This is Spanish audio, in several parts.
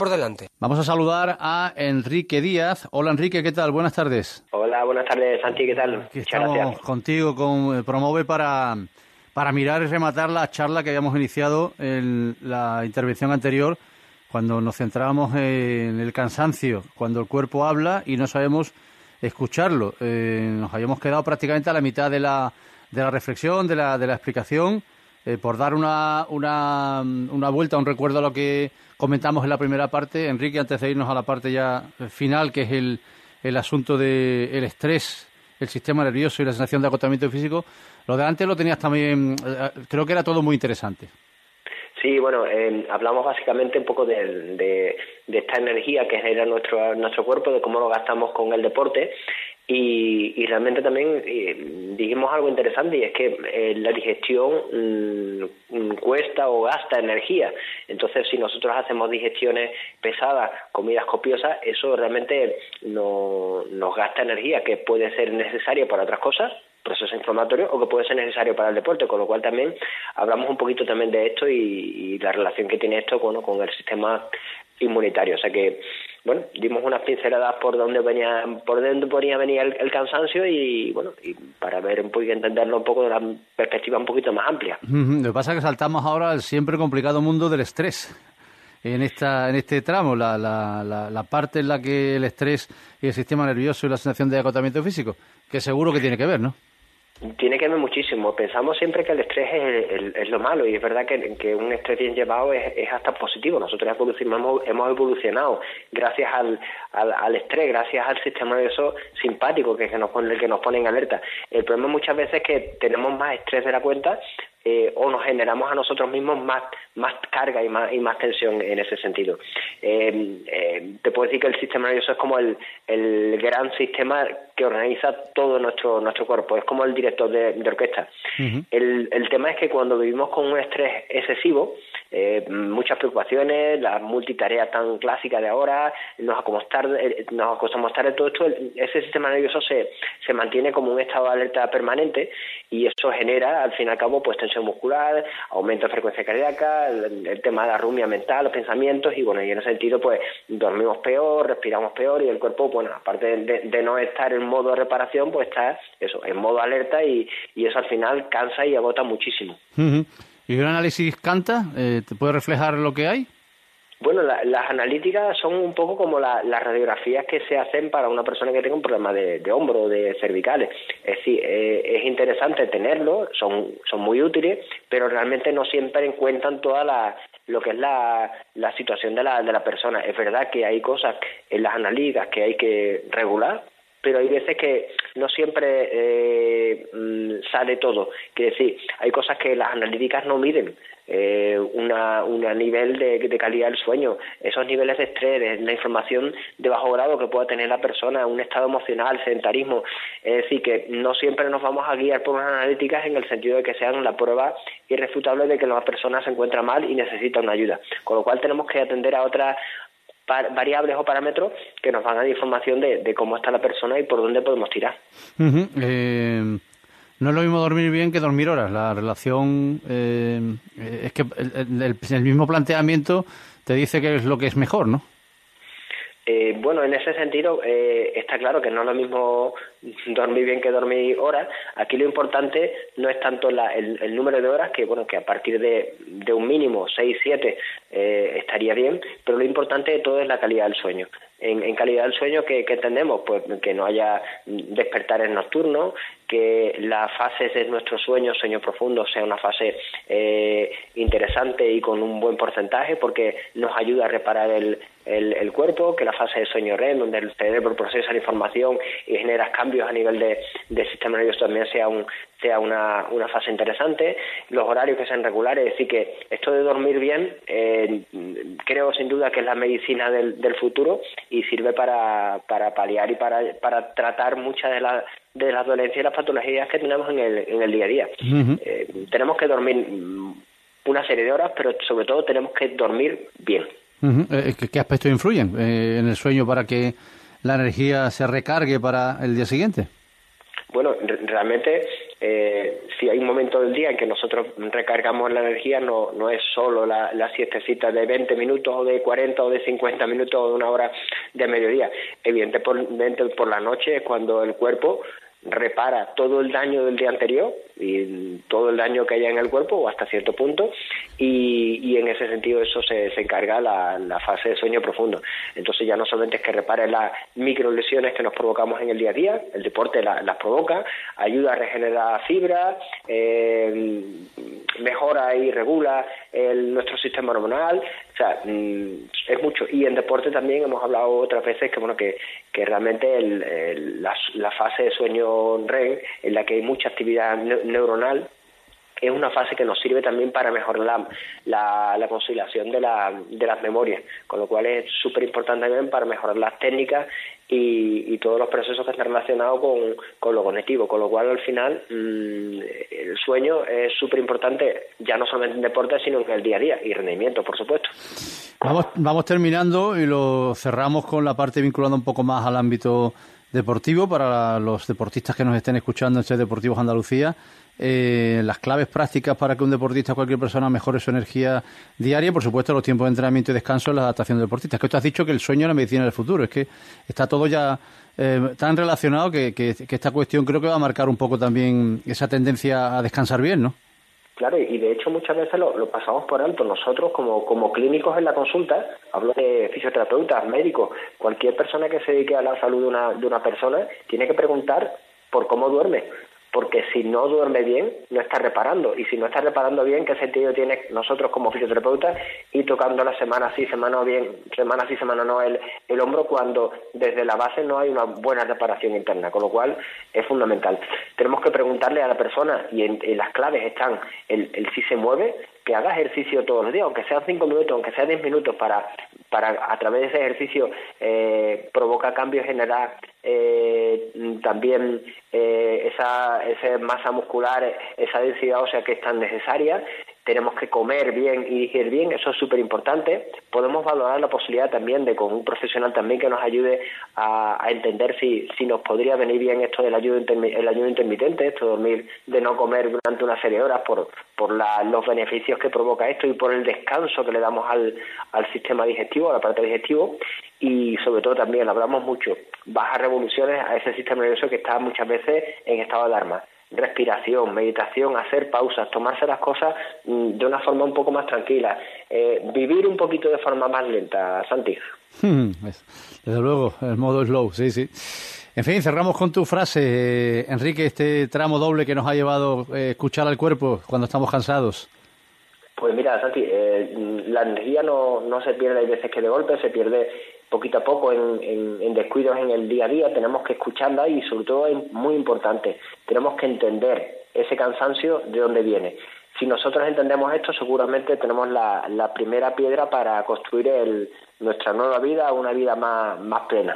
por delante. Vamos a saludar a Enrique Díaz. Hola Enrique, ¿qué tal? Buenas tardes. Hola, buenas tardes Santi, ¿qué tal? Aquí estamos contigo con Promove para mirar y rematar la charla que habíamos iniciado en la intervención anterior, cuando nos centrábamos en el cansancio, cuando el cuerpo habla y no sabemos escucharlo. Nos habíamos quedado prácticamente a la mitad de la reflexión, de la explicación. Por dar una vuelta, un recuerdo a lo que comentamos en la primera parte, Enrique, antes de irnos a la parte ya final, que es el asunto del estrés, el sistema nervioso y la sensación de agotamiento físico, lo de antes lo tenías también, creo que era todo muy interesante. Sí, bueno, hablamos básicamente un poco de esta energía que genera nuestro cuerpo, de cómo lo gastamos con el deporte. Y realmente también dijimos algo interesante, y es que la digestión cuesta o gasta energía. Entonces, si nosotros hacemos digestiones pesadas, comidas copiosas, eso realmente nos gasta energía, que puede ser necesaria para otras cosas, proceso inflamatorio, o que puede ser necesario para el deporte, con lo cual también hablamos un poquito también de esto y la relación que tiene esto con el sistema inmunitario. O sea que, bueno, dimos unas pinceladas por dónde podía venir el cansancio y para ver un poquito, entenderlo un poco de la perspectiva un poquito más amplia. Lo que pasa es que saltamos ahora al siempre complicado mundo del estrés. En este tramo, la parte en la que el estrés y el sistema nervioso y la sensación de agotamiento físico, que seguro que tiene que ver, ¿no? Tiene que ver muchísimo. Pensamos siempre que el estrés es lo malo, y es verdad que un estrés bien llevado es hasta positivo. Nosotros hemos evolucionado gracias al estrés, gracias al sistema nervioso simpático que nos pone en alerta. El problema muchas veces es que tenemos más estrés de la cuenta, o nos generamos a nosotros mismos más carga y más tensión en ese sentido. Te puedo decir que el sistema nervioso es como el gran sistema que organiza todo nuestro cuerpo, es como el director de orquesta. Uh-huh. El tema es que cuando vivimos con un estrés excesivo, muchas preocupaciones, la multitarea tan clásica de ahora, nos acostamos tarde, todo esto, ese sistema nervioso se mantiene como un estado de alerta permanente, y eso genera, al fin y al cabo, pues tensión muscular, aumento de frecuencia cardíaca, el tema de la arritmia mental, los pensamientos, y en ese sentido, pues dormimos peor, respiramos peor, y el cuerpo, aparte de no estar en modo de reparación, pues está en modo alerta, y eso al final cansa y agota muchísimo. Uh-huh. ¿Y un análisis Canta te puede reflejar lo que hay? Bueno, las analíticas son un poco como las radiografías que se hacen para una persona que tenga un problema de hombro, de cervicales. Es decir, es interesante tenerlo, son muy útiles, pero realmente no siempre encuentran toda lo que es la situación de la persona. Es verdad que hay cosas en las analíticas que hay que regular, pero hay veces que no siempre sale todo. Quiere decir, hay cosas que las analíticas no miden. Un nivel de calidad del sueño, esos niveles de estrés, la información de bajo grado que pueda tener la persona, un estado emocional, sedentarismo. Es decir, que no siempre nos vamos a guiar por unas analíticas en el sentido de que sean la prueba irrefutable de que la persona se encuentra mal y necesita una ayuda. Con lo cual tenemos que atender a otras variables o parámetros que nos van a dar información de cómo está la persona y por dónde podemos tirar. Uh-huh. No es lo mismo dormir bien que dormir horas. La relación es que el mismo planteamiento te dice que es lo que es mejor, ¿no? En ese sentido está claro que no es lo mismo dormir bien que dormir horas. Aquí lo importante no es tanto el número de horas, que a partir de un mínimo 6, 7 estaría bien, pero lo importante de todo es la calidad del sueño. En calidad del sueño, ¿qué entendemos? Pues que no haya despertares nocturnos, que las fases de nuestro sueño profundo, sea una fase interesante y con un buen porcentaje, porque nos ayuda a reparar el cuerpo, que la fase de sueño REM, donde el cerebro procesa la información y genera cambios a nivel del sistema nervioso, también sea una fase interesante, los horarios que sean regulares. Es decir, que esto de dormir bien creo sin duda que es la medicina del futuro, y sirve para paliar y para tratar muchas de las dolencias y las patologías que tenemos en el día a día. Uh-huh. Tenemos que dormir una serie de horas, pero sobre todo tenemos que dormir bien. Uh-huh. ¿Qué aspectos influyen en el sueño para que la energía se recargue para el día siguiente? Bueno, realmente Si hay un momento del día en que nosotros recargamos la energía, no es solo la siestecita de 20 minutos o de 40 o de 50 minutos o de una hora de mediodía. Evidentemente por la noche es cuando el cuerpo repara todo el daño del día anterior y todo el daño que haya en el cuerpo o hasta cierto punto, y en ese sentido eso se encarga la fase de sueño profundo. Entonces ya no solamente es que repare las microlesiones que nos provocamos en el día a día, el deporte las provoca, ayuda a regenerar fibra, mejora y regula nuestro sistema hormonal, o sea, es mucho. Y en deporte también hemos hablado otras veces que realmente la fase de sueño REM, en la que hay mucha actividad neuronal, es una fase que nos sirve también para mejorar la conciliación de las memorias, con lo cual es súper importante también para mejorar las técnicas y todos los procesos que están relacionados con lo cognitivo, con lo cual al final el sueño es súper importante, ya no solamente en deporte, sino en el día a día, y rendimiento, por supuesto. Vamos terminando y lo cerramos con la parte vinculada un poco más al ámbito deportivo para los deportistas que nos estén escuchando en Ser Deportivos Andalucía. Las claves prácticas para que un deportista o cualquier persona mejore su energía diaria y, por supuesto, los tiempos de entrenamiento y descanso en la adaptación del deportista. Es que tú has dicho que el sueño es la medicina del futuro. Es que está todo ya tan relacionado que esta cuestión creo que va a marcar un poco también esa tendencia a descansar bien, ¿no? Claro, y de hecho muchas veces lo pasamos por alto. Nosotros como clínicos en la consulta, hablo de fisioterapeutas, médicos, cualquier persona que se dedique a la salud de una persona tiene que preguntar por cómo duerme, porque si no duerme bien, no está reparando, y si no está reparando bien, ¿qué sentido tiene nosotros como fisioterapeutas ir tocando la semana sí, semana no el hombro, cuando desde la base no hay una buena reparación interna? Con lo cual es fundamental. Tenemos que preguntarle a la persona, y en las claves están el si se mueve, que haga ejercicio todos los días, aunque sean 5 minutos, aunque sean 10 minutos, para a través de ese ejercicio provoca cambios, generar también esa masa muscular, esa densidad ósea que es tan necesaria. Tenemos que comer bien y digerir bien, eso es súper importante. Podemos valorar la posibilidad también de con un profesional también que nos ayude a entender si nos podría venir bien esto del ayuno intermitente, esto de dormir, de no comer durante una serie de horas por los beneficios que provoca esto y por el descanso que le damos al sistema digestivo, al aparato digestivo. Y sobre todo también hablamos mucho, bajar revoluciones a ese sistema nervioso que está muchas veces en estado de alarma. Respiración, meditación, hacer pausas, tomarse las cosas de una forma un poco más tranquila, vivir un poquito de forma más lenta, Santi. Desde luego, el modo slow, sí. En fin, cerramos con tu frase, Enrique, este tramo doble que nos ha llevado escuchar al cuerpo cuando estamos cansados. Pues mira, Santi, la energía no se pierde, hay veces que de golpe se pierde poquito a poco en descuidos en el día a día. Tenemos que escucharla y sobre todo es muy importante, tenemos que entender ese cansancio de dónde viene. Si nosotros entendemos esto, seguramente tenemos la primera piedra para construir nuestra nueva vida, una vida más plena.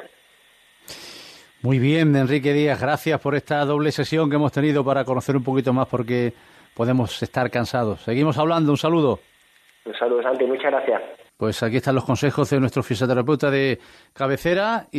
Muy bien, Enrique Díaz, gracias por esta doble sesión que hemos tenido para conocer un poquito más, porque podemos estar cansados. Seguimos hablando, un saludo. Un saludo, Santi, muchas gracias. Pues aquí están los consejos de nuestro fisioterapeuta de cabecera.